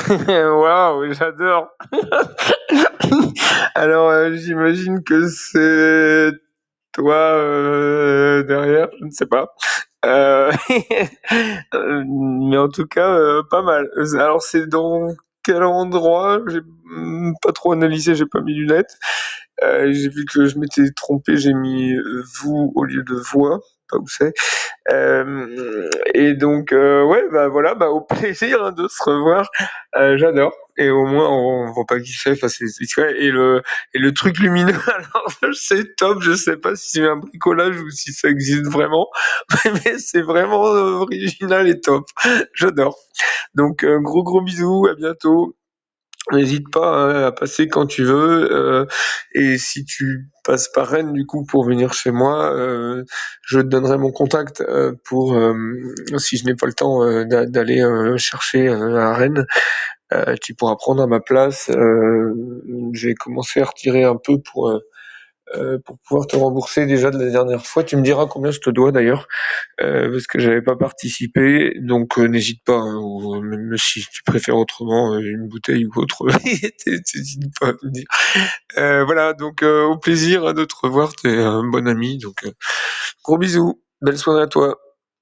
Waouh, j'adore. Alors, j'imagine que c'est toi derrière, je ne sais pas. Euh, mais en tout cas, pas mal. Alors, c'est dans quel endroit? J'ai pas trop analysé, j'ai pas mis lunettes. J'ai vu que je m'étais trompé, j'ai mis vous au lieu de voix, pas où c'est. Et donc, ouais, bah voilà, bah au plaisir hein, de se revoir. J'adore. Et au moins, on voit pas qui c'est. Enfin, c'est discret. Et le truc lumineux, alors c'est top. Je sais pas si c'est un bricolage ou si ça existe vraiment, mais c'est vraiment original et top. J'adore. Donc, gros gros bisous. À bientôt. N'hésite pas hein, à passer quand tu veux. Et si tu passes par Rennes du coup pour venir chez moi, je te donnerai mon contact pour si je n'ai pas le temps d'aller chercher à Rennes, tu pourras prendre à ma place. J'ai commencé à retirer un peu pour pouvoir te rembourser déjà de la dernière fois. Tu me diras combien je te dois d'ailleurs, parce que j'avais pas participé. Donc n'hésite pas, hein, ou même si tu préfères autrement, une bouteille ou autre, n'hésite pas à me dire. Voilà, donc au plaisir hein, de te revoir. T'es un bon ami, donc gros bisous. Belle soirée à toi.